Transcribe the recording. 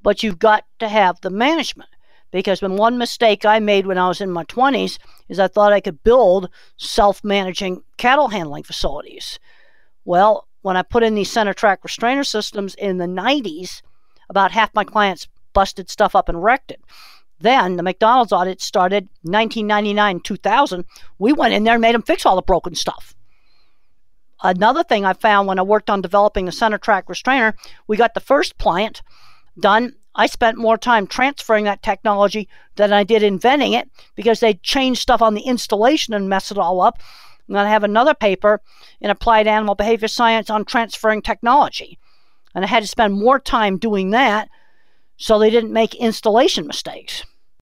but you've got to have the management. Because when one mistake I made when I was in my 20s is I thought I could build self-managing cattle handling facilities. Well, when I put in these center track restrainer systems in the 90s, about half my clients busted stuff up and wrecked it. Then the McDonald's audit started 1999, 2000. We went in there and made them fix all the broken stuff. Another thing I found when I worked on developing the center track restrainer, we got the first plant done. I spent more time transferring that technology than I did inventing it because they changed stuff on the installation and messed it all up. And I have another paper in Applied Animal Behavior Science on transferring technology. And I had to spend more time doing that so they didn't make installation mistakes.